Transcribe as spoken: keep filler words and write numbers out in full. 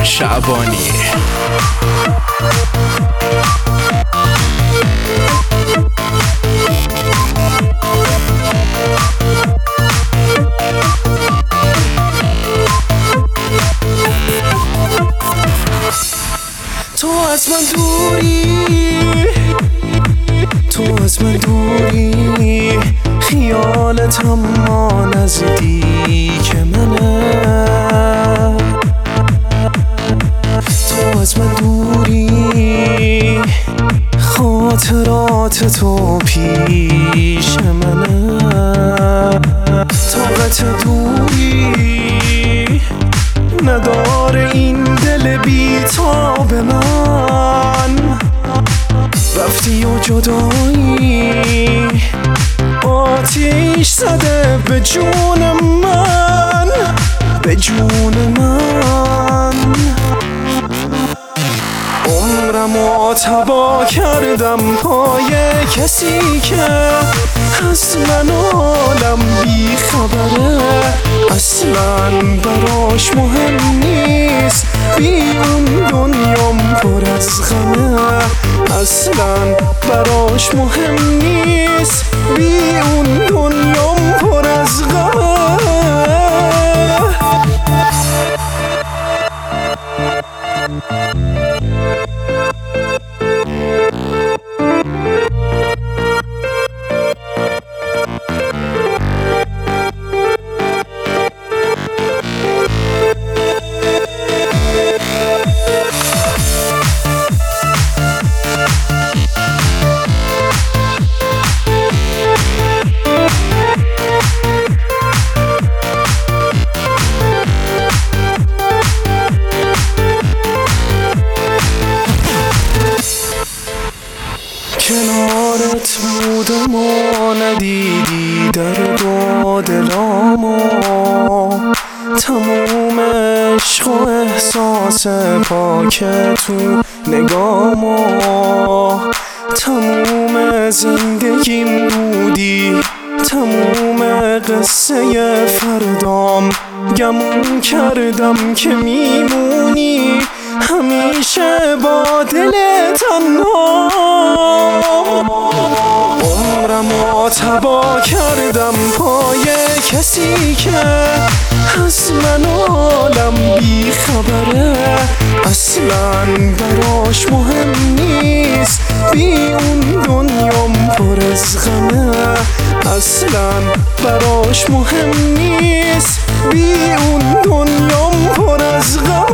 شعبانی. تو از من دوری، تو از من دوری، خیالت اما نزدیک منه. تو از من دوری، خاطرات تو پیش منه. طاقت دوری نداره این دل بی‌تاب من. رفتی و جدایی آتیش زده به جون من، به جون من. عمرمو تبا کردم پای کسی که از من عالم بی خبره. اصلاً براش مهم نیست، بی اون دنیام پر از غمه. اصلاً براش مهم نیست، بی اون دنیام پر از غمه. کنارت بودم و ندیدی درد و دلامو. تموم عشق و احساس پاک تو نگامو. تموم زندگیم بودی، تموم قصه فردام. گمون کردم که میمونی همیشه با دل تنها. عمرمو تبا کردم پای کسی که از من عالم بی خبره. اصلاً براش مهم نیست، بی اون دنیام پر از غمه. اصلاً براش مهم نیست، بی اون دنیام پر از غمه.